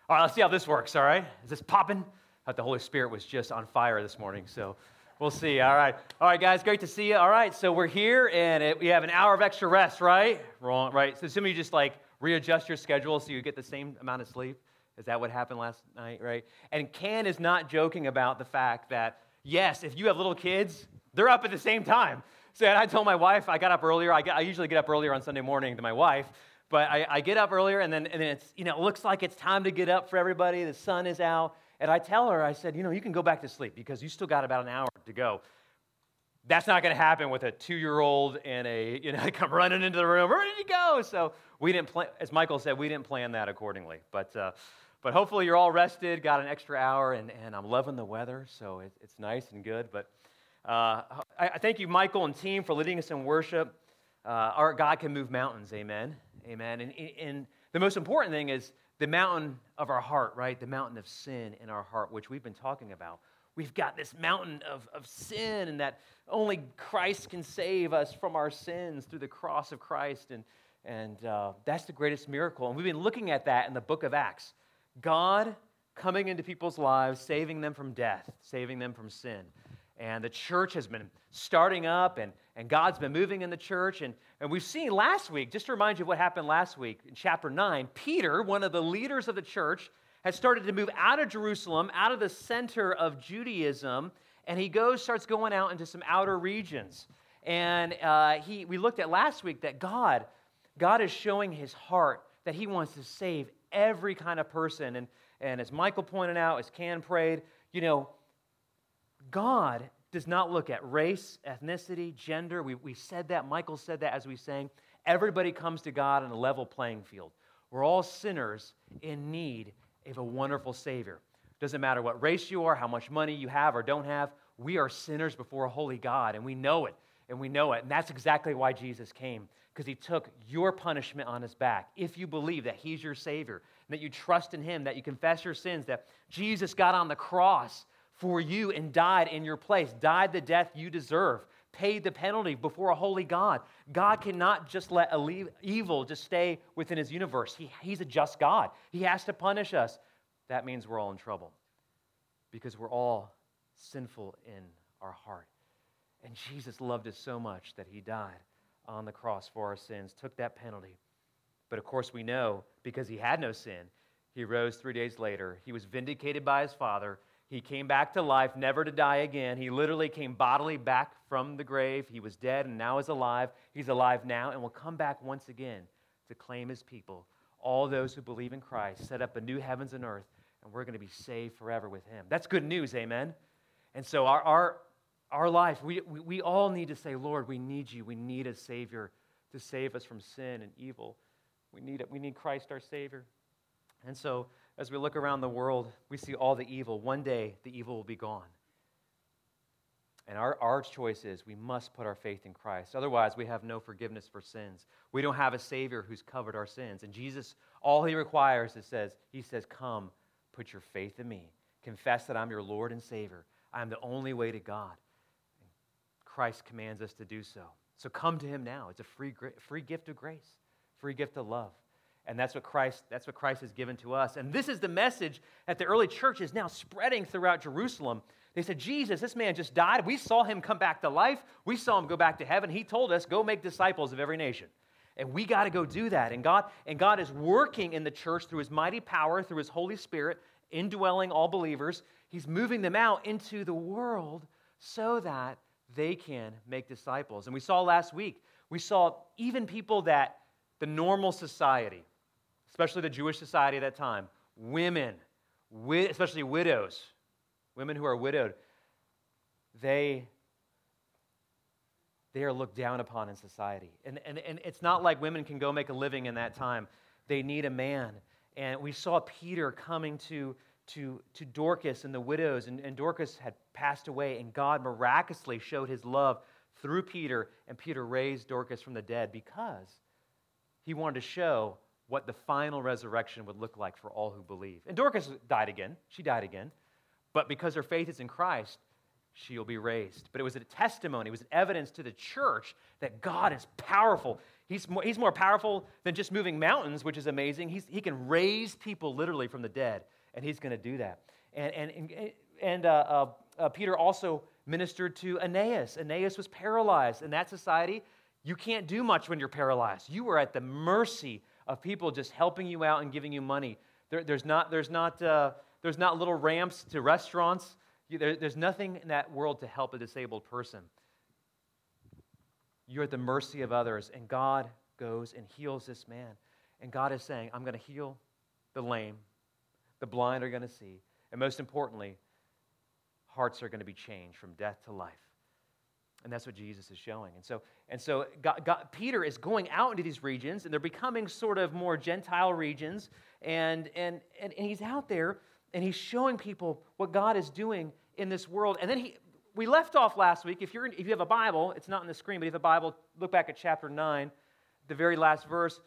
All right, let's see how this works, all right? Is this popping? I thought the Holy Spirit was just on fire this morning, so we'll see. All right, guys, great to see you. All right, so we're here, and we have an hour of extra rest, right? Wrong, right? So some of you just readjust your schedule so you get the same amount of sleep. Is that what happened last night, right? And Ken is not joking about the fact that, yes, if you have little kids, they're up at the same time. So I told my wife, I got up earlier. I usually get up earlier on Sunday morning than my wife. But I get up earlier, and then it's, it looks like it's time to get up for everybody. The sun is out. And I tell her, I said, you can go back to sleep because you still got about an hour to go. That's not going to happen with a 2-year-old and come running into the room. Where did you go? So we didn't plan, as Michael said, we didn't plan that accordingly. But hopefully you're all rested, got an extra hour, and I'm loving the weather, so it's nice and good. But I thank you, Michael and team, for leading us in worship. Our God can move mountains, amen. Amen. And the most important thing is the mountain of our heart, right? The mountain of sin in our heart, which we've been talking about. We've got this mountain of sin, and that only Christ can save us from our sins through the cross of Christ. And that's the greatest miracle. And we've been looking at that in the book of Acts. God coming into people's lives, saving them from death, saving them from sin. And the church has been starting up, and God's been moving in the church. And we've seen last week, just to remind you of what happened last week, in chapter 9, Peter, one of the leaders of the church, has started to move out of Jerusalem, out of the center of Judaism, and he starts going out into some outer regions. And we looked at last week that God is showing his heart that he wants to save every kind of person. And as Michael pointed out, as Can prayed, God does not look at race, ethnicity, gender. We said that. Michael said that as we sang. Everybody comes to God on a level playing field. We're all sinners in need of a wonderful Savior. Doesn't matter what race you are, how much money you have or don't have. We are sinners before a holy God, and we know it. And that's exactly why Jesus came, because he took your punishment on his back. If you believe that he's your Savior, that you trust in him, that you confess your sins, that Jesus got on the cross for you and died in your place, died the death you deserve, paid the penalty before a holy God. God cannot just let evil just stay within his universe. He's a just God. He has to punish us. That means we're all in trouble because we're all sinful in our heart. And Jesus loved us so much that he died on the cross for our sins, took that penalty. But of course we know, because he had no sin, he rose 3 days later. He was vindicated by his Father. He came back to life, never to die again. He literally came bodily back from the grave. He was dead and now is alive. He's alive now and will come back once again to claim his people. All those who believe in Christ, set up a new heavens and earth, and we're going to be saved forever with him. That's good news, amen? And so our life, we all need to say, Lord, we need you. We need a Savior to save us from sin and evil. We need it. We need Christ, our Savior. And so as we look around the world, we see all the evil. One day, the evil will be gone. And our choice is we must put our faith in Christ. Otherwise, we have no forgiveness for sins. We don't have a Savior who's covered our sins. And Jesus, all he requires he says, come, put your faith in me. Confess that I'm your Lord and Savior. I'm the only way to God. And Christ commands us to do so. So come to him now. It's a free gift of grace, free gift of love. And that's what Christ has given to us. And this is the message that the early church is now spreading throughout Jerusalem. They said, Jesus, this man just died. We saw him come back to life. We saw him go back to heaven. He told us, go make disciples of every nation. And we got to go do that. And God is working in the church through his mighty power, through his Holy Spirit, indwelling all believers. He's moving them out into the world so that they can make disciples. And we saw last week, we saw even people that the normal society, especially the Jewish society at that time, women, especially widows, women who are widowed, they are looked down upon in society. And it's not like women can go make a living in that time. They need a man. And we saw Peter coming to Dorcas and the widows, and Dorcas had passed away, and God miraculously showed his love through Peter, and Peter raised Dorcas from the dead because he wanted to show what the final resurrection would look like for all who believe. And Dorcas died again. She died again. But because her faith is in Christ, she'll be raised. But it was a testimony. It was an evidence to the church that God is powerful. He's more powerful than just moving mountains, which is amazing. He can raise people literally from the dead, and he's going to do that. And Peter also ministered to Aeneas. Aeneas was paralyzed. In that society, you can't do much when you're paralyzed. You are at the mercy of people just helping you out and giving you money. There's not little ramps to restaurants. There's nothing in that world to help a disabled person. You're at the mercy of others, and God goes and heals this man. And God is saying, I'm going to heal the lame, the blind are going to see, and most importantly, hearts are going to be changed from death to life. And that's what Jesus is showing. And so Peter is going out into these regions, and they're becoming sort of more Gentile regions, and he's out there, and he's showing people what God is doing in this world. And then we left off last week. If you have a Bible, it's not on the screen, but if you have a Bible, look back at chapter 9, the very last verse.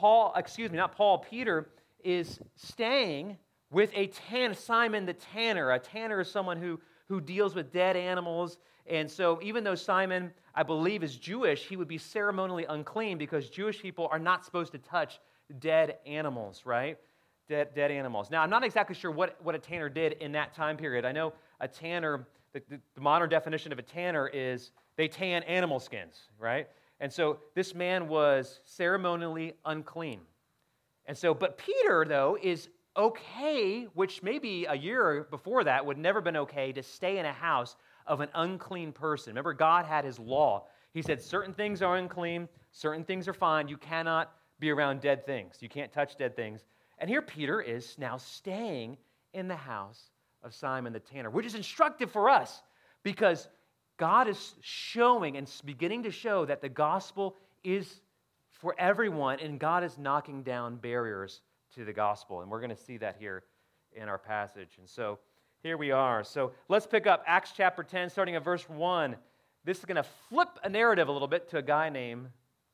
Peter is staying with Simon the tanner. A tanner is someone who deals with dead animals. And so even though Simon, I believe, is Jewish, he would be ceremonially unclean because Jewish people are not supposed to touch dead animals, right? Dead animals. Now, I'm not exactly sure what a tanner did in that time period. I know a tanner, the modern definition of a tanner is they tan animal skins, right? And so this man was ceremonially unclean. And so, but Peter, though, is okay, which maybe a year before that would never been okay, to stay in a house of an unclean person. Remember, God had his law. He said certain things are unclean, certain things are fine. You cannot be around dead things. You can't touch dead things. And here Peter is now staying in the house of Simon the tanner, which is instructive for us because God is showing and beginning to show that the gospel is for everyone, and God is knocking down barriers to the gospel. And we're going to see that here in our passage. And so here we are. So let's pick up Acts chapter 10, starting at verse 1. This is going to flip a narrative a little bit to a guy named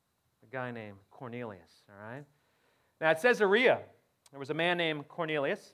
Cornelius. All right. Now at Caesarea, there was a man named Cornelius,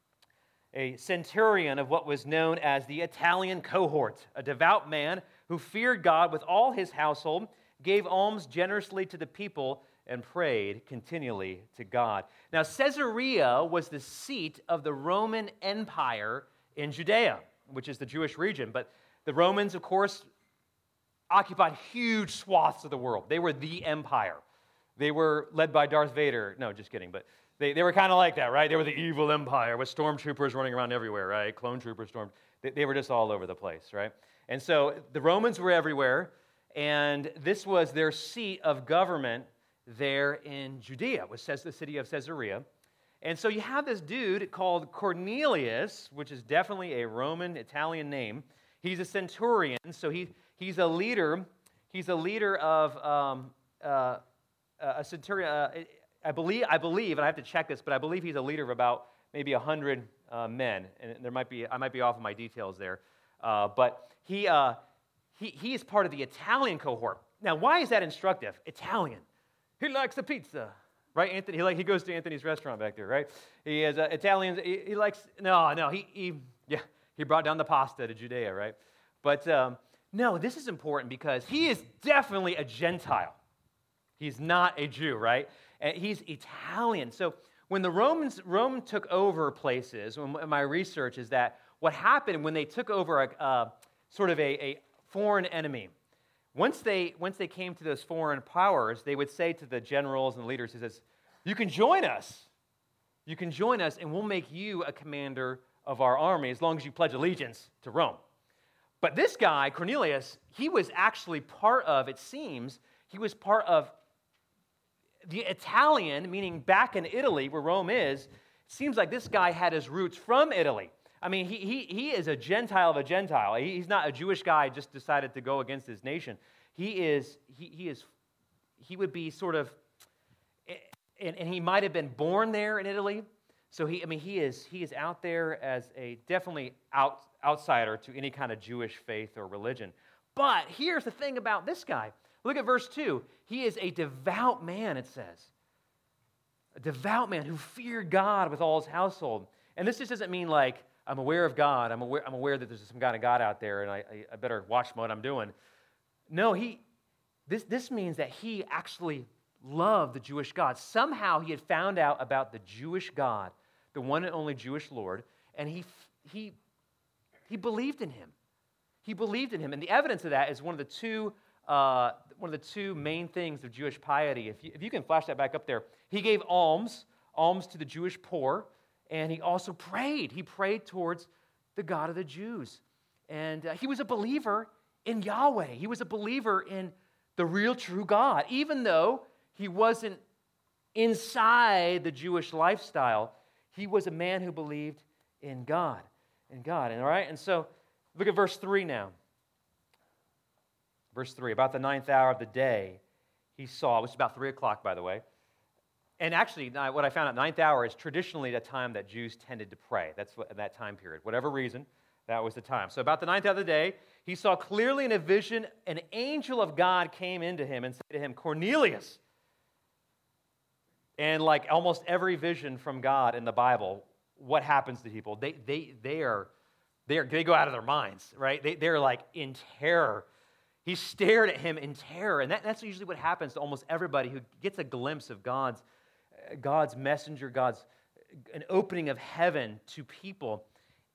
a centurion of what was known as the Italian cohort, a devout man who feared God with all his household, gave alms generously to the people, and prayed continually to God. Now, Caesarea was the seat of the Roman Empire in Judea, which is the Jewish region. But the Romans, of course, occupied huge swaths of the world. They were the empire. They were led by Darth Vader. No, just kidding. But they were kind of like that, right? They were the evil empire with stormtroopers running around everywhere, right? Clone troopers, they were just all over the place, right? And so the Romans were everywhere, and this was their seat of government there in Judea, which says the city of Caesarea. And so you have this dude called Cornelius, which is definitely a Roman Italian name. He's a centurion, so he's a leader. He's a leader of a centurion. I believe, and I have to check this, but I believe he's a leader of about maybe 100 men. And I might be off of my details there, but he is part of the Italian cohort. Now, why is that instructive? Italian. He likes the pizza, right, Anthony? He goes to Anthony's restaurant back there, right? He has Italians. He likes he brought down the pasta to Judea, right? But no, this is important because he is definitely a Gentile. He's not a Jew, right? And he's Italian. So when Rome took over places, my research is that what happened when they took over a foreign enemy. Once they came to those foreign powers, they would say to the generals and leaders, he says, you can join us, and we'll make you a commander of our army as long as you pledge allegiance to Rome. But this guy, Cornelius, he was actually part of the Italian, meaning back in Italy where Rome is. It seems like this guy had his roots from Italy. I mean, he is a Gentile of a Gentile. He's not a Jewish guy just decided to go against his nation. He would be sort of, and he might have been born there in Italy. So he is out there as a definitely outsider to any kind of Jewish faith or religion. But here's the thing about this guy. Look at verse 2. He is a devout man, it says. A devout man who feared God with all his household. And this just doesn't mean like, I'm aware of God. I'm aware that there's some kind of God out there, and I better watch what I'm doing. No, this means that he actually loved the Jewish God. Somehow he had found out about the Jewish God, the one and only Jewish Lord, and he believed in him. He believed in him, and the evidence of that is one of the two main things of Jewish piety. If you can flash that back up there, he gave alms to the Jewish poor, and he also prayed. He prayed towards the God of the Jews, and he was a believer in Yahweh. He was a believer in the real, true God, even though he wasn't inside the Jewish lifestyle. He was a man who believed in God. And all right, and so look at verse 3 now. Verse 3, about the 9th hour of the day, he saw, which is about 3 o'clock, by the way. And actually, what I found out, 9th hour is traditionally the time that Jews tended to pray. That's that time period. Whatever reason, that was the time. So about the 9th hour of the day, he saw clearly in a vision, an angel of God came into him and said to him, Cornelius. And like almost every vision from God in the Bible, what happens to people? They go out of their minds, right? They're like in terror. He stared at him in terror, and that's usually what happens to almost everybody who gets a glimpse of God's messenger, an opening of heaven to people.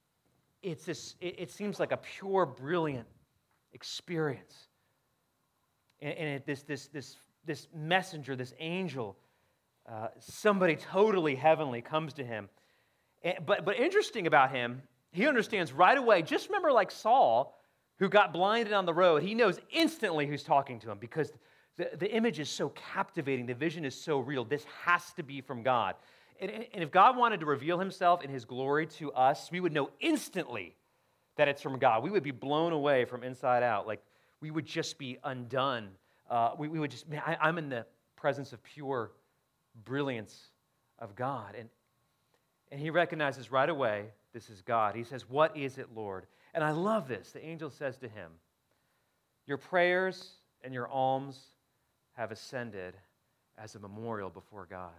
It seems like a pure, brilliant experience, and this messenger, this angel, somebody totally heavenly comes to him. But interesting about him, he understands right away. Just remember, like Saul, who got blinded on the road, he knows instantly who's talking to him because the image is so captivating. The vision is so real. This has to be from God. And if God wanted to reveal himself in his glory to us, we would know instantly that it's from God. We would be blown away from inside out. Like, we would just be undone. We would just, man, I'm in the presence of pure brilliance of God. And he recognizes right away, this is God. He says, what is it, Lord? And I love this. The angel says to him, your prayers and your alms have ascended as a memorial before God.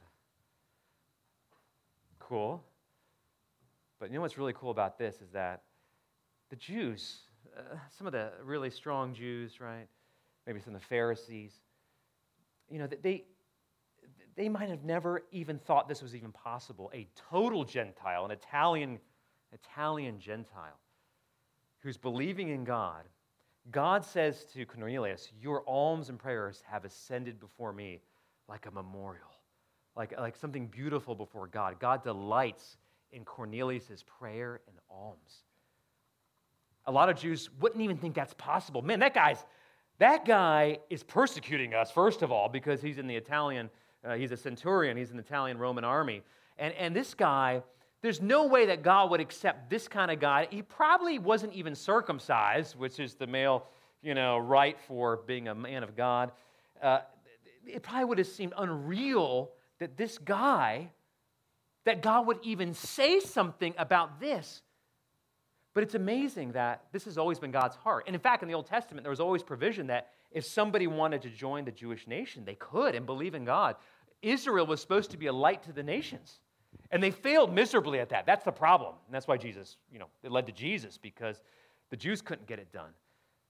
Cool. But you know what's really cool about this is that the Jews, some of the really strong Jews, right? Maybe some of the Pharisees, they might have never even thought this was even possible. A total Gentile, an Italian Gentile, who's believing in God. God says to Cornelius, your alms and prayers have ascended before me like a memorial, like something beautiful before God. God delights in Cornelius' prayer and alms. A lot of Jews wouldn't even think that's possible. Man, that guy is persecuting us, first of all, because he's in the Italian, he's a centurion, he's in the Italian Roman army. And this guy, there's no way that God would accept this kind of guy. He probably wasn't even circumcised, which is the male, right for being a man of God. It probably would have seemed unreal that this guy, that God would even say something about this. But it's amazing that this has always been God's heart. And in fact, in the Old Testament, there was always provision that if somebody wanted to join the Jewish nation, they could and believe in God. Israel was supposed to be a light to the nations. And they failed miserably at that. That's the problem. And that's why Jesus, it led to Jesus, because the Jews couldn't get it done.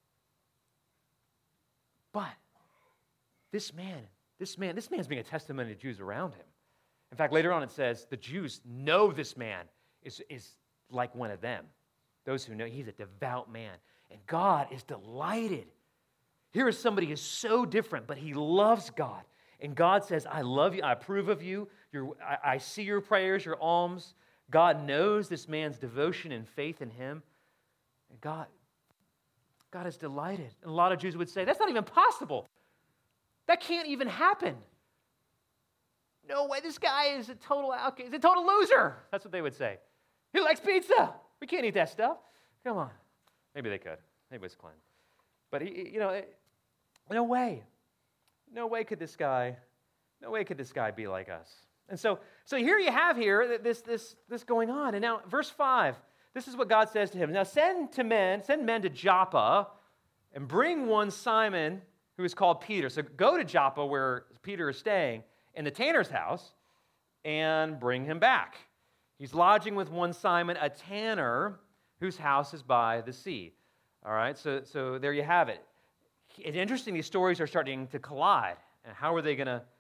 But this man's being a testimony to Jews around him. In fact, later on it says the Jews know this man is like one of them. Those who know he's a devout man. And God is delighted. Here is somebody who is so different, but he loves God. And God says, I love you, I approve of you, I see your prayers, your alms. God knows this man's devotion and faith in him. And God is delighted. And a lot of Jews would say, that's not even possible. That can't even happen. No way, this guy is a total outcast. He's a total loser. That's what they would say. He likes pizza. We can't eat that stuff. Come on. Maybe they could. Maybe it's Clint. But, no way. No way could this guy be like us. And so here you have this going on. And now, verse 5, this is what God says to him. Now send men to Joppa and bring one Simon who is called Peter. So go to Joppa where Peter is staying in the tanner's house and bring him back. He's lodging with one Simon, a tanner, whose house is by the sea. All right, so there you have it. It's interesting, these stories are starting to collide. And how are they going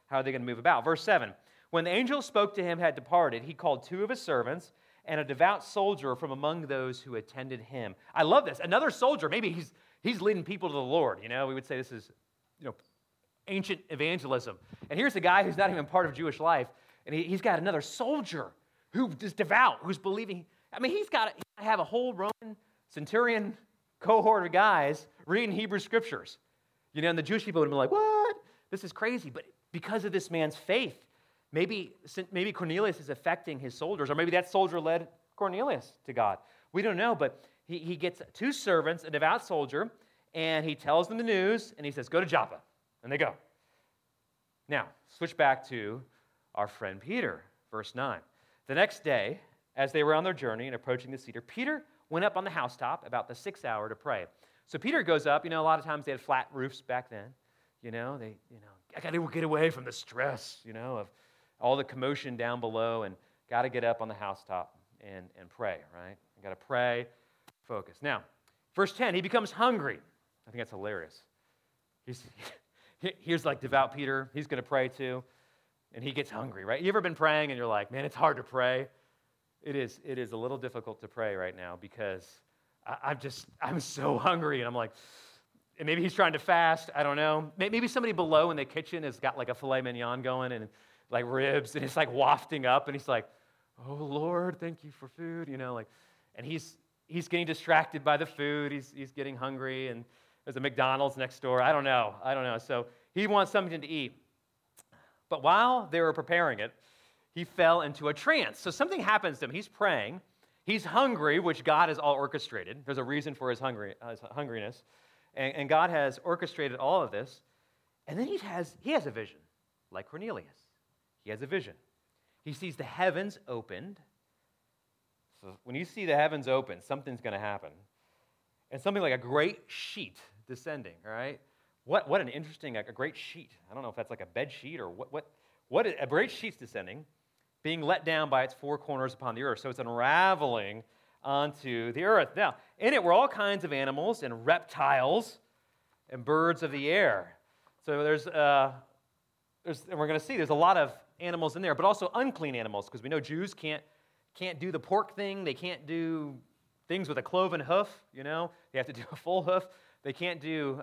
How are they going to move about? Verse 7, when the angel spoke to him had departed, he called 2 of his servants and a devout soldier from among those who attended him. I love this. Another soldier, maybe he's leading people to the Lord. We would say this is, ancient evangelism. And here's a guy who's not even part of Jewish life, and he's got another soldier who is devout, who's believing. He's got to have a whole Roman centurion cohort of guys reading Hebrew scriptures. And the Jewish people would have been like, what? This is crazy. But because of this man's faith, maybe Cornelius is affecting his soldiers, or maybe that soldier led Cornelius to God. We don't know, but he gets 2 servants, a devout soldier, and he tells them the news, and he says, go to Joppa. And they go. Now, switch back to our friend Peter, verse 9. The next day, as they were on their journey and approaching the cedar, Peter went up on the housetop about the 6th hour to pray. So Peter goes up. A lot of times they had flat roofs back then. I got to get away from the stress, of all the commotion down below, and got to get up on the housetop and pray, right? I got to pray, focus. Now, verse 10, he becomes hungry. I think that's hilarious. Here's like devout Peter. He's going to pray too, and he gets hungry, right? You ever been praying and you're like, man, it's hard to pray? It is a little difficult to pray right now because I'm so hungry, and I'm like, and maybe he's trying to fast. I don't know. Maybe somebody below in the kitchen has got like a filet mignon going and like ribs, and it's like wafting up, and he's like, oh, Lord, thank you for food, and he's getting distracted by the food. He's getting hungry, and there's a McDonald's next door. I don't know. So he wants something to eat. But while they were preparing it, he fell into a trance. So something happens to him. He's praying. He's hungry, which God has all orchestrated. There's a reason for his hungriness. And God has orchestrated all of this. And then he has a vision, like Cornelius. He has a vision. He sees the heavens opened. So when you see the heavens open, something's going to happen. And something like a great sheet descending, all right? What an interesting, a great sheet. I don't know if that's like a bed sheet or what a great sheet's descending, being let down by its 4 corners upon the earth. So it's unraveling onto the earth. Now, in it were all kinds of animals and reptiles and birds of the air. So and we're going to see there's a lot of animals in there, but also unclean animals, because we know Jews can't do the pork thing. They can't do things with a cloven hoof, they have to do a full hoof. They can't do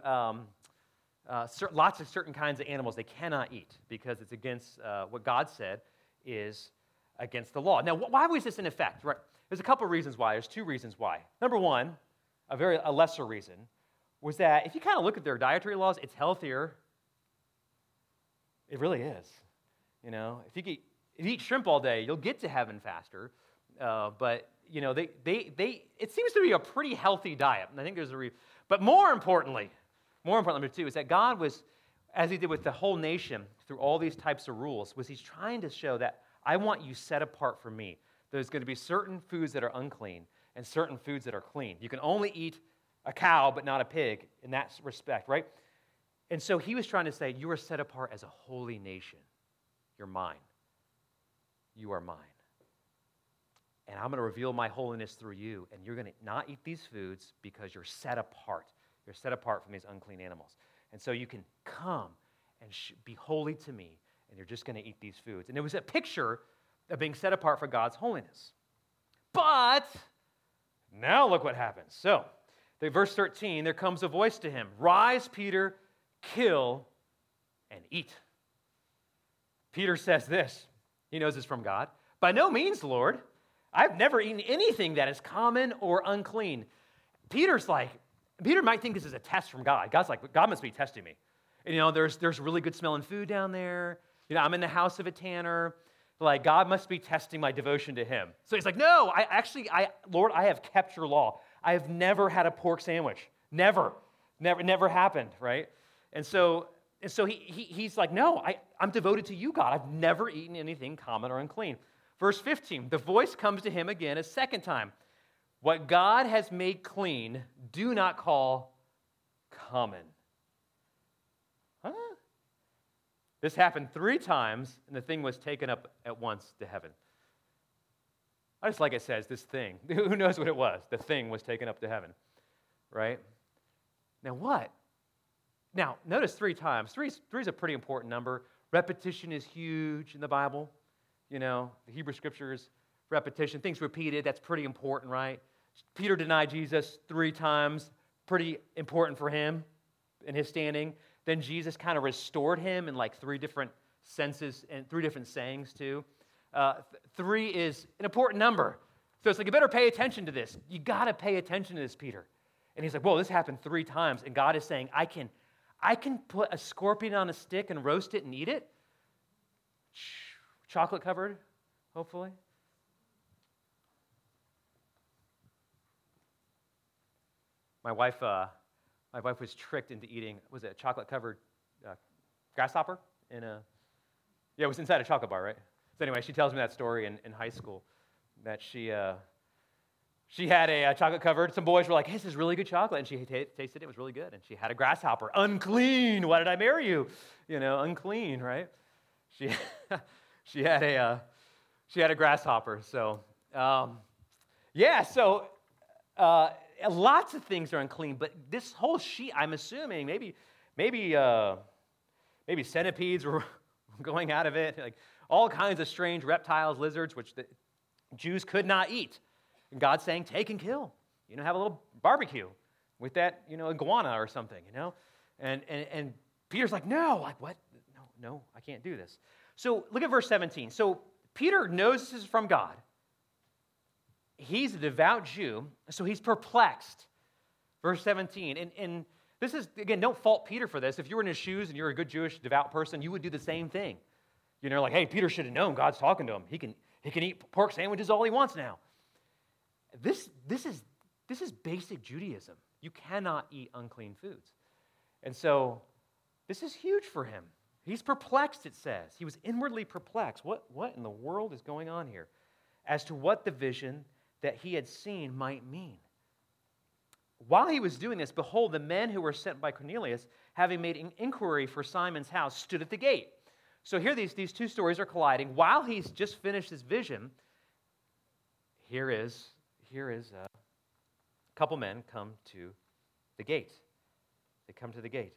lots of certain kinds of animals they cannot eat because it's against what God said is against the law. Now, why was this in effect? Right? There's a couple of reasons why. There's 2 reasons why. Number one, a lesser reason, was that if you kind of look at their dietary laws, it's healthier. It really is. If you eat shrimp all day, you'll get to heaven faster. But it seems to be a pretty healthy diet, and I think there's but more importantly, number 2, is that God was, as he did with the whole nation through all these types of rules, was he's trying to show that I want you set apart from me. There's going to be certain foods that are unclean and certain foods that are clean. You can only eat a cow, but not a pig in that respect, right? And so he was trying to say, you are set apart as a holy nation. You're mine. You are mine. And I'm going to reveal my holiness through you, and you're going to not eat these foods because you're set apart. You're set apart from these unclean animals. And so you can come and be holy to me, and you're just going to eat these foods. And it was a picture of being set apart for God's holiness. But now look what happens. So, verse 13, there comes a voice to him, rise, Peter, kill and eat. Peter says this. He knows it's from God. By no means, Lord. I've never eaten anything that is common or unclean. Peter might think this is a test from God. God's like, God must be testing me. And, there's really good smelling food down there. I'm in the house of a tanner. Like, God must be testing my devotion to him. So he's like, no, Lord, I have kept your law. I have never had a pork sandwich. Never happened, right? And so he's like, no, I'm devoted to you, God. I've never eaten anything common or unclean. Verse 15, the voice comes to him again a second time. What God has made clean, do not call common. Huh? This happened 3 times, and the thing was taken up at once to heaven. I just like it says, this thing. Who knows what it was? The thing was taken up to heaven, right? Now what? Now, notice 3 times. 3 is a pretty important number. Repetition is huge in the Bible. You know, the Hebrew Scriptures, repetition, things repeated, that's pretty important, right? Peter denied Jesus 3 times, pretty important for him in his standing. Then Jesus kind of restored him in like 3 different senses and 3 different sayings too. 3 is an important number. So it's like, you better pay attention to this. You got to pay attention to this, Peter. And he's like, whoa, this happened 3 times. And God is saying, I can put a scorpion on a stick and roast it and eat it. Chocolate covered, hopefully. My wife was tricked into eating, was it a chocolate covered grasshopper? It was inside a chocolate bar, right? So anyway, she tells me that story in high school, that she had a chocolate covered. Some boys were like, hey, this is really good chocolate. And she tasted it. It was really good. And she had a grasshopper. Unclean. Why did I marry you? You know, unclean, right? She had a grasshopper. So, lots of things are unclean. But this whole sheet, I'm assuming, maybe centipedes were going out of it. Like all kinds of strange reptiles, lizards, which the Jews could not eat. And God's saying, take and kill. You know, have a little barbecue with that, you know, iguana or something, you know? And Peter's like, no, like what? No, I can't do this. So look at verse 17. So Peter knows this is from God. He's a devout Jew, so he's perplexed. Verse 17. And this is, again, don't fault Peter for this. If you were in his shoes and you're a good Jewish devout person, you would do the same thing. You know, like, hey, Peter should have known God's talking to him. He can eat pork sandwiches all he wants now. This is basic Judaism. You cannot eat unclean foods. And so this is huge for him. He's perplexed, it says. He was inwardly perplexed. What in the world is going on here? As to what the vision that he had seen might mean. While he was doing this, behold, the men who were sent by Cornelius, having made an inquiry for Simon's house, stood at the gate. So here these 2 stories are colliding. While he's just finished his vision, here is a couple men come to the gate. They come to the gate.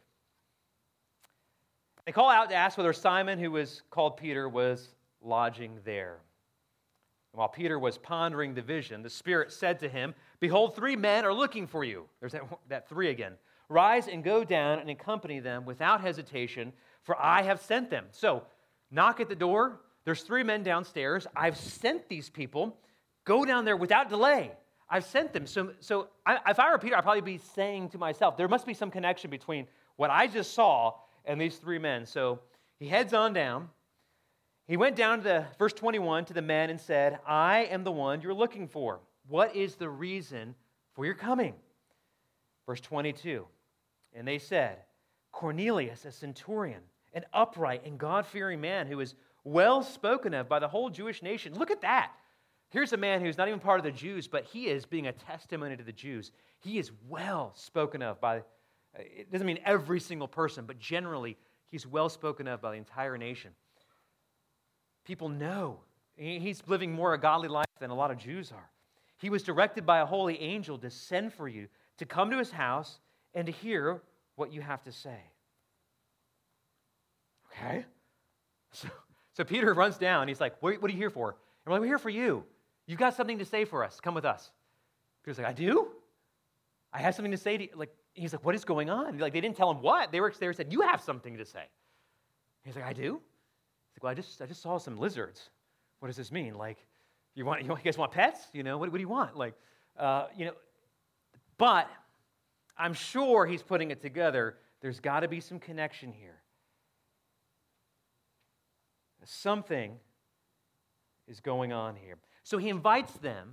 They call out to ask whether Simon, who was called Peter, was lodging there. And while Peter was pondering the vision, the Spirit said to him, behold, 3 men are looking for you. There's that 3 again. Rise and go down and accompany them without hesitation, for I have sent them. So, knock at the door. There's 3 men downstairs. I've sent these people. Go down there without delay. I've sent them. So if I were Peter, I'd probably be saying to myself, there must be some connection between what I just saw and these 3 men. So he heads on down. He went down to verse 21 to the men and said, I am the one you're looking for. What is the reason for your coming? Verse 22, and they said, Cornelius, a centurion, an upright and God-fearing man who is well spoken of by the whole Jewish nation. Look at that. Here's a man who's not even part of the Jews, but he is being a testimony to the Jews. He is well spoken of by, it doesn't mean every single person, but generally he's well spoken of by the entire nation. People know. He's living more a godly life than a lot of Jews are. He was directed by a holy angel to send for you, to come to his house and to hear what you have to say. Okay? So Peter runs down. He's like, what are you here for? And we're like, we're here for you. You've got something to say for us. Come with us. Peter's like, I do? I have something to say to you. Like, he's like, what is going on? Like, they didn't tell him what. They were there and said, you have something to say. He's like, I do? He's like, well, I just saw some lizards. What does this mean? Like, you guys want pets? You know, what do you want? Like, but I'm sure he's putting it together. There's got to be some connection here. Something is going on here. So he invites them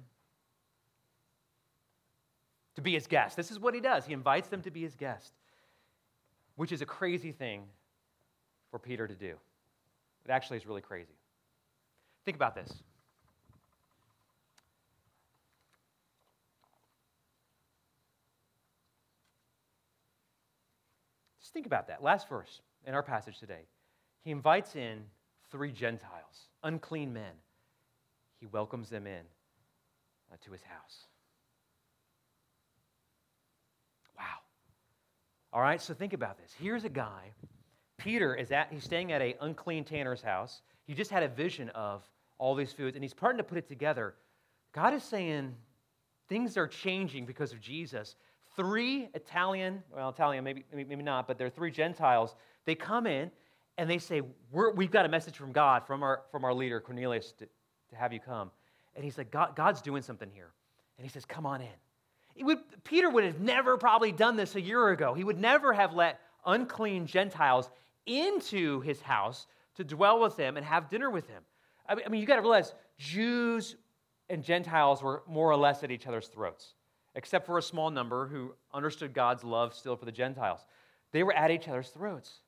to be his guest. This is what he does. He invites them to be his guest, which is a crazy thing for Peter to do. It actually is really crazy. Think about this. Just think about that. Last verse in our passage today. He invites in 3 Gentiles, unclean men. He welcomes them in to his house. Wow. All right, so think about this. Here's a guy Peter he's staying at an unclean tanner's house. He just had a vision of all these foods, and he's starting to put it together. God is saying things are changing because of Jesus. 3 Italian, maybe not, but there are 3 Gentiles. They come in and they say, we've got a message from God, from our leader, Cornelius, to have you come. And he's like, God's doing something here. And he says, come on in. Peter would have never probably done this a year ago. He would never have let unclean Gentiles into his house to dwell with him and have dinner with him. I mean, you got to realize Jews and Gentiles were more or less at each other's throats, except for a small number who understood God's love still for the Gentiles. They were at each other's throats.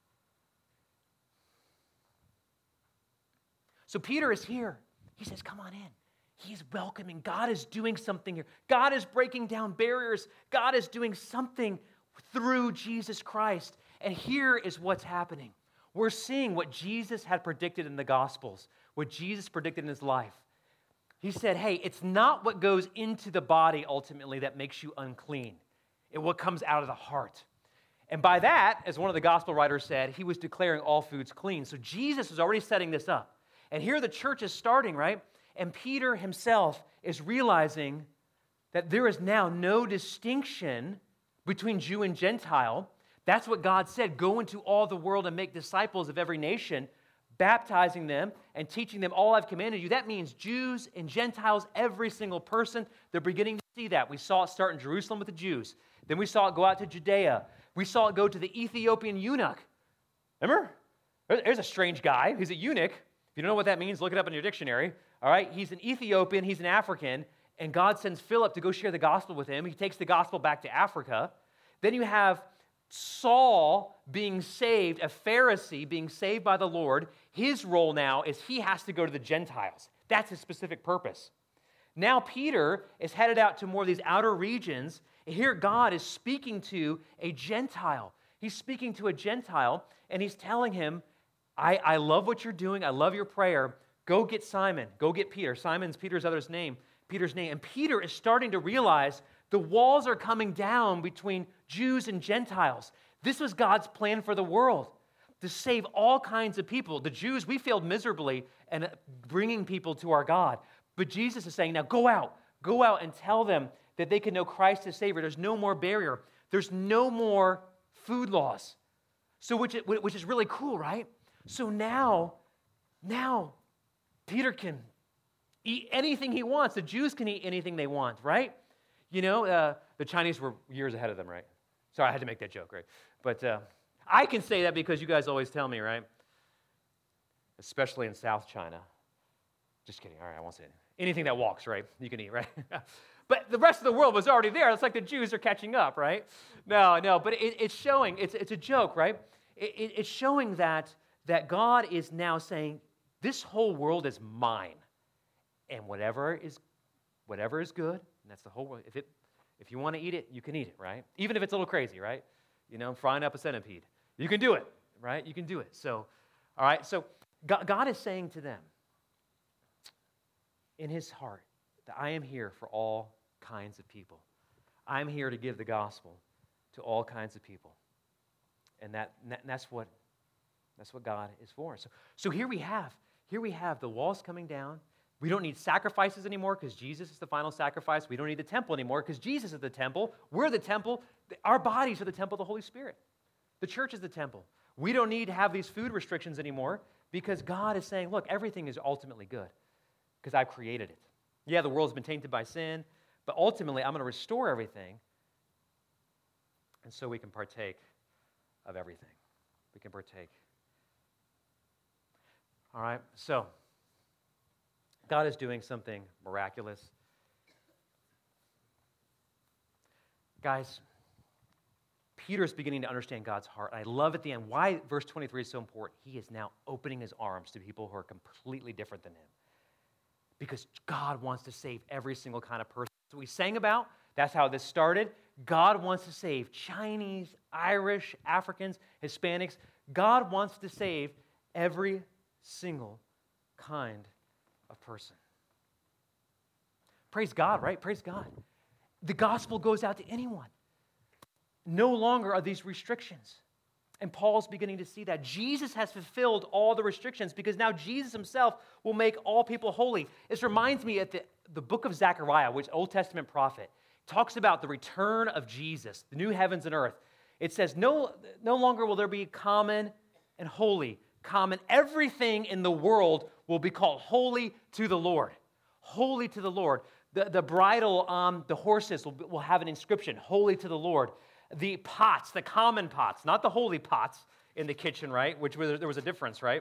So Peter is here. He says, come on in. He's welcoming. God is doing something here. God is breaking down barriers. God is doing something through Jesus Christ. And here is what's happening. We're seeing what Jesus had predicted in the Gospels, what Jesus predicted in his life. He said, hey, it's not what goes into the body ultimately that makes you unclean. It's what comes out of the heart. And by that, as one of the gospel writers said, he was declaring all foods clean. So Jesus was already setting this up. And here the church is starting, right? And Peter himself is realizing that there is now no distinction between Jew and Gentile. That's what God said, go into all the world and make disciples of every nation, baptizing them and teaching them all I've commanded you. That means Jews and Gentiles, every single person, they're beginning to see that. We saw it start in Jerusalem with the Jews. Then we saw it go out to Judea. We saw it go to the Ethiopian eunuch. Remember? There's a strange guy. He's a eunuch. If you don't know what that means, look it up in your dictionary. All right? He's an Ethiopian. He's an African. And God sends Philip to go share the gospel with him. He takes the gospel back to Africa. Then you have Saul being saved, a Pharisee being saved by the Lord. His role now is he has to go to the Gentiles. That's his specific purpose. Now Peter is headed out to more of these outer regions. And here God is speaking to a Gentile. He's speaking to a Gentile, and he's telling him, I love what you're doing. I love your prayer. Go get Simon. Go get Peter. Simon's Peter's name. And Peter is starting to realize the walls are coming down between Jews and Gentiles. This was God's plan for the world, to save all kinds of people. The Jews, we failed miserably in bringing people to our God. But Jesus is saying, now go out and tell them that they can know Christ as Savior. There's no more barrier. There's no more food laws. So which is really cool, right? So now Peter can eat anything he wants. The Jews can eat anything they want, right? You know, the Chinese were years ahead of them, right? Sorry, I had to make that joke, right? But I can say that because you guys always tell me, right? Especially in South China. Just kidding. All right, I won't say anything. Anything that walks, right? You can eat, right? But the rest of the world was already there. It's like the Jews are catching up, right? No, but it's showing, it's a joke, right? It's showing that God is now saying, this whole world is mine. And whatever is good, and that's the whole world. If you want to eat it, you can eat it, right? Even if it's a little crazy, right? You know, frying up a centipede. You can do it, right? You can do it. So, all right, so God is saying to them in his heart that I am here for all kinds of people. I'm here to give the gospel to all kinds of people. And that's what God is for. So here we have the walls coming down. We don't need sacrifices anymore because Jesus is the final sacrifice. We don't need the temple anymore because Jesus is the temple. We're the temple. Our bodies are the temple of the Holy Spirit. The church is the temple. We don't need to have these food restrictions anymore because God is saying, look, everything is ultimately good because I've created it. Yeah, the world's been tainted by sin, but ultimately I'm going to restore everything, and so we can partake of everything. We can partake. All right, so God is doing something miraculous. Guys, Peter's beginning to understand God's heart. I love at the end why verse 23 is so important. He is now opening his arms to people who are completely different than him. Because God wants to save every single kind of person. So we sang about, that's how this started. God wants to save Chinese, Irish, Africans, Hispanics. God wants to save every single kind of person. Praise God, right? Praise God. The gospel goes out to anyone. No longer are these restrictions. And Paul's beginning to see that. Jesus has fulfilled all the restrictions because now Jesus himself will make all people holy. This reminds me at the book of Zechariah, which Old Testament prophet, talks about the return of Jesus, the new heavens and earth. It says, no longer will there be common and holy. Common, everything in the world will be called holy to the Lord. Holy to the Lord. The bridle on the horses will have an inscription, holy to the Lord. The pots, the common pots, not the holy pots in the kitchen, right? Which there was a difference, right?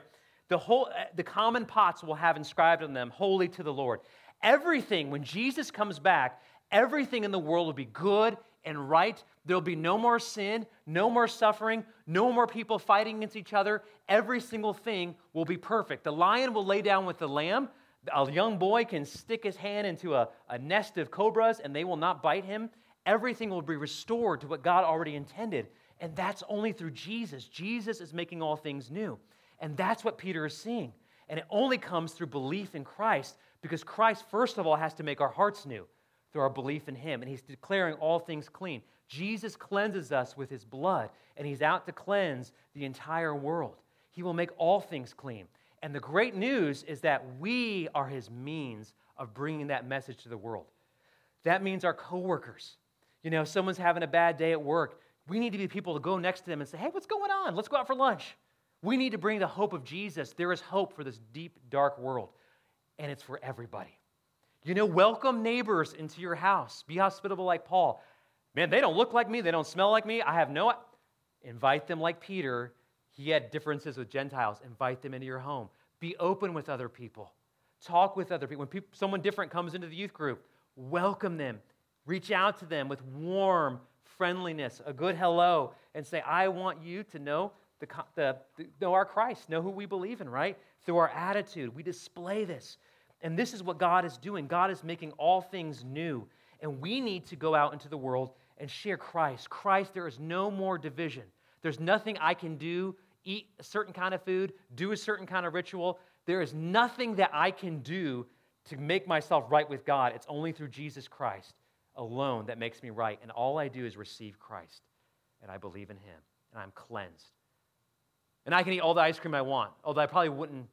The common pots will have inscribed on them, holy to the Lord. Everything, when Jesus comes back, everything in the world will be good and right. There'll be no more sin, no more suffering, no more people fighting against each other. Every single thing will be perfect. The lion will lay down with the lamb. A young boy can stick his hand into a nest of cobras and they will not bite him. Everything will be restored to what God already intended. And that's only through Jesus. Jesus is making all things new. And that's what Peter is seeing. And it only comes through belief in Christ, because Christ, first of all, has to make our hearts new through our belief in him. And he's declaring all things clean. Jesus cleanses us with his blood, and he's out to cleanse the entire world. He will make all things clean. And the great news is that we are his means of bringing that message to the world. That means our coworkers. You know, someone's having a bad day at work. We need to be people to go next to them and say, hey, what's going on? Let's go out for lunch. We need to bring the hope of Jesus. There is hope for this deep, dark world, and it's for everybody. You know, welcome neighbors into your house. Be hospitable like Paul. Man, they don't look like me. They don't smell like me. I have no... Invite them like Peter. He had differences with Gentiles. Invite them into your home. Be open with other people. Talk with other people. When someone different comes into the youth group, welcome them. Reach out to them with warm friendliness, a good hello, and say, I want you to know know our Christ, know who we believe in, right? Through our attitude, we display this. And this is what God is doing. God is making all things new. And we need to go out into the world and share Christ. Christ, there is no more division. There's nothing I can do, eat a certain kind of food, do a certain kind of ritual. There is nothing that I can do to make myself right with God. It's only through Jesus Christ alone that makes me right. And all I do is receive Christ. And I believe in him. And I'm cleansed. And I can eat all the ice cream I want. Although I probably wouldn't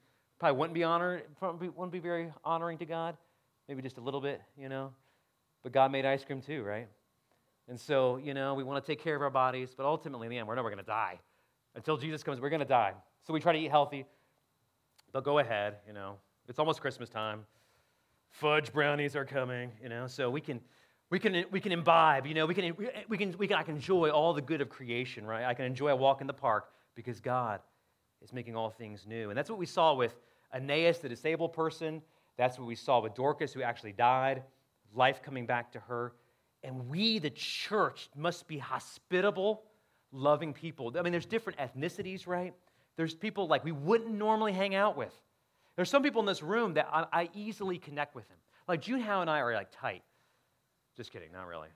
be very honoring to God. Maybe just a little bit, you know. But God made ice cream too, right? And so, you know, we want to take care of our bodies, but ultimately in the end, we're never going to die. Until Jesus comes, we're going to die. So we try to eat healthy. But go ahead, you know. It's almost Christmas time. Fudge brownies are coming, you know. So we can imbibe, you know. I can enjoy all the good of creation, right? I can enjoy a walk in the park because God is making all things new. And that's what we saw with Aeneas, the disabled person. That's what we saw with Dorcas, who actually died, life coming back to her. And we, the church, must be hospitable, loving people. I mean, there's different ethnicities, right? There's people like we wouldn't normally hang out with. There's some people in this room that I easily connect with them. Like June Howe and I are like tight. Just kidding, not really.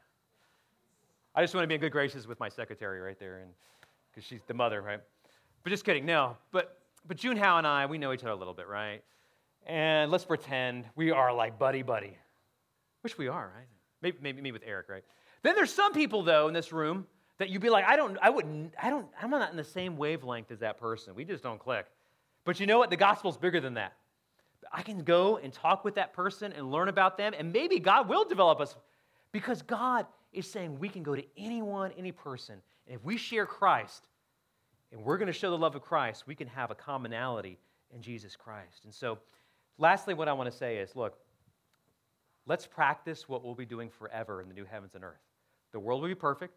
I just want to be in good graces with my secretary right there, and because she's the mother, right? But just kidding, no. But June Howe and I, we know each other a little bit, right? And let's pretend we are like buddy-buddy. Which we are, right? Maybe me with Eric, right? Then there's some people, though, in this room that you'd be like, I'm not in the same wavelength as that person. We just don't click. But you know what? The gospel's bigger than that. I can go and talk with that person and learn about them, and maybe God will develop us because God is saying we can go to anyone, any person, and if we share Christ and we're going to show the love of Christ, we can have a commonality in Jesus Christ. And so, lastly, what I want to say is, look, let's practice what we'll be doing forever in the new heavens and earth. The world will be perfect.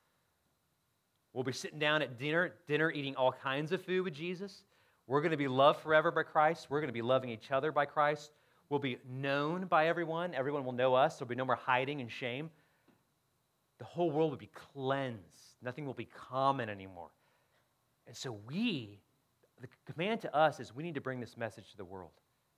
We'll be sitting down at dinner eating all kinds of food with Jesus. We're going to be loved forever by Christ. We're going to be loving each other by Christ. We'll be known by everyone. Everyone will know us. There'll be no more hiding and shame. The whole world will be cleansed. Nothing will be common anymore. And so the command to us is we need to bring this message to the world.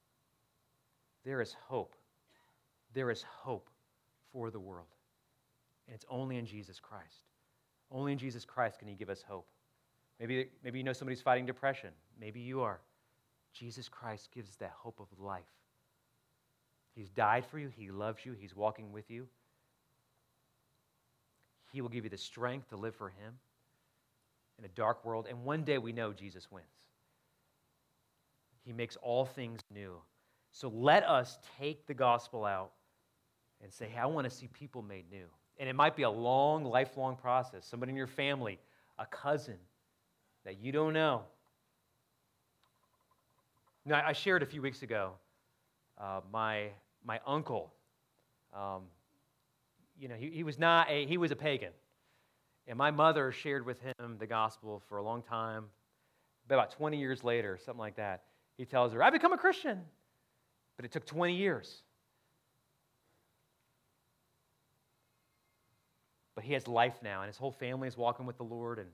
There is hope. There is hope for the world. And it's only in Jesus Christ. Only in Jesus Christ can he give us hope. Maybe you know somebody's fighting depression. Maybe you are. Jesus Christ gives that hope of life. He's died for you. He loves you. He's walking with you. He will give you the strength to live for him. in a dark world. And one day we know Jesus wins. He makes all things new. So let us take the gospel out and say, hey, I want to see people made new. And it might be a long, lifelong process. Somebody in your family, a cousin that you don't know. Now, I shared a few weeks ago, my uncle, he was a pagan. And my mother shared with him the gospel for a long time. About 20 years later, something like that, he tells her, I become a Christian. But it took 20 years. But he has life now, and his whole family is walking with the Lord. And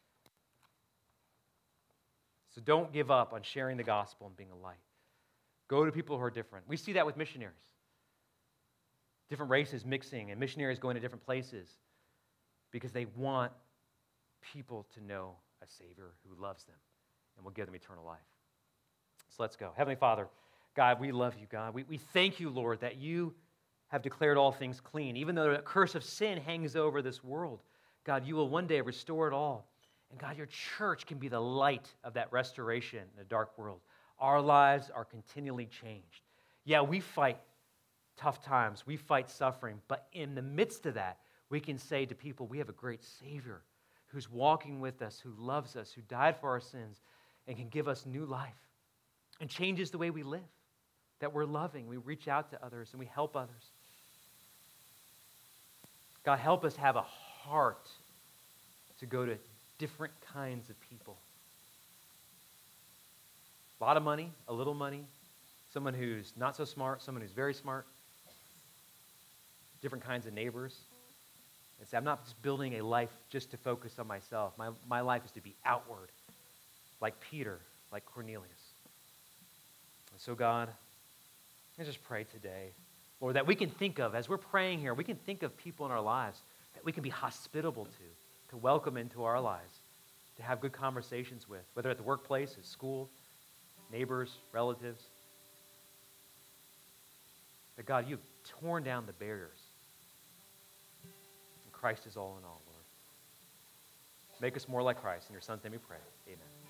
so don't give up on sharing the gospel and being a light. Go to people who are different. We see that with missionaries. Different races mixing, and missionaries going to different places because they want people to know a Savior who loves them and will give them eternal life. So let's go. Heavenly Father, God, we love you, God. We thank you, Lord, that you have declared all things clean. Even though the curse of sin hangs over this world, God, you will one day restore it all. And God, your church can be the light of that restoration in a dark world. Our lives are continually changed. Yeah, we fight tough times. We fight suffering. But in the midst of that, we can say to people, we have a great Savior who's walking with us, who loves us, who died for our sins, and can give us new life and changes the way we live. That we're loving, we reach out to others, and we help others. God, help us have a heart to go to different kinds of people. A lot of money, a little money, someone who's not so smart, someone who's very smart, different kinds of neighbors. And say, I'm not just building a life just to focus on myself. My life is to be outward, like Peter, like Cornelius. And so, God, I just pray today, Lord, that we can think of, as we're praying here, we can think of people in our lives that we can be hospitable to welcome into our lives, to have good conversations with, whether at the workplace, at school, neighbors, relatives. That God, you've torn down the barriers. And Christ is all in all, Lord. Make us more like Christ. In your Son's name we pray. Amen.